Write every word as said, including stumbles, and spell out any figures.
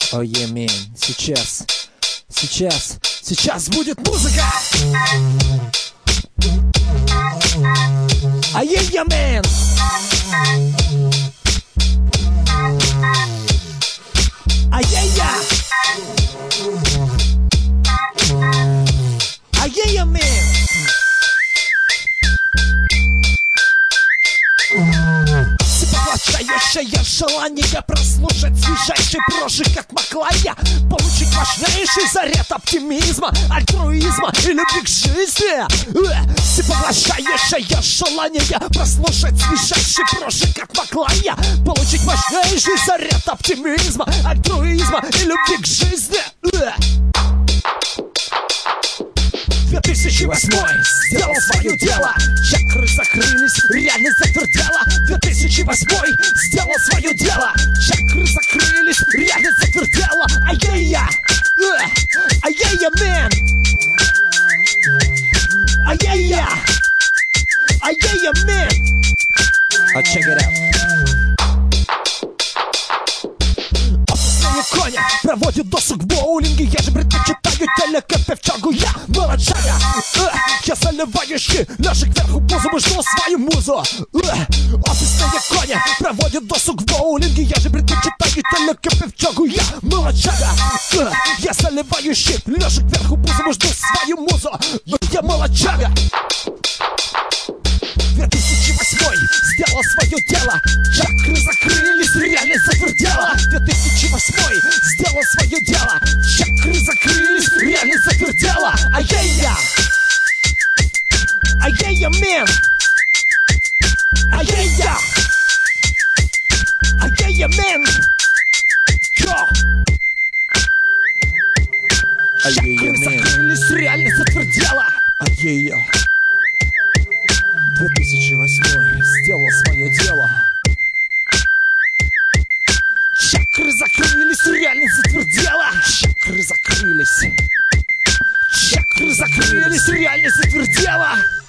Oh yeah, man. Сейчас, сейчас, сейчас будет музыка. Oh yeah, yeah, man. Oh yeah, yeah. Oh yeah, yeah, man. Поглощающее желание прослушать свежайший прожиг от Маклая, получить мощнейший заряд оптимизма, альтруизма и любви к жизни. Всепоглощающее желание прослушать свежайший прожиг от Маклая, получить мощнейший заряд оптимизма, альтруизма и любви к жизни. две тысячи восьмой сделал свое дело, чакры закрылись, реальность затвердела. две тысячи восьмой сделал свое дело, чакры закрылись, реальность затвердела. Ай-яй-я, ай-яй-я, мэн, ай-яй-я, ай-яй-я, мэн. Oh, check it out. Опасные кони проводят досуг в боулинге, я же предпочитаю телекэпе в чагу, я молодчага. э, Я заливающий, ляжек кверху позу, жду свою музу. э, Опасные кони проводят досуг в боулинге, я же предпочитаю телекэпе в чагу, я молодчага. э, Я заливающий, ляжек кверху позу, жду свою музу. Я молодчага. две тысячи восьмой сделал свое дело, чакры закрылись, реальность затвердела. две тысячи восьмой сделал свое дело, чакры закрылись, реальность затвердела. Ай-яй-я, ай-яй-я, мэн, ай-яй-я, ай-яй-я, мэн. Чакры закрылись, реальность затвердела. Ай-яй-я. две тысячи восьмой сделал свое дело, чакры закрылись, реальность затвердела. Чакры закрылись, чакры закрылись, реальность затвердела.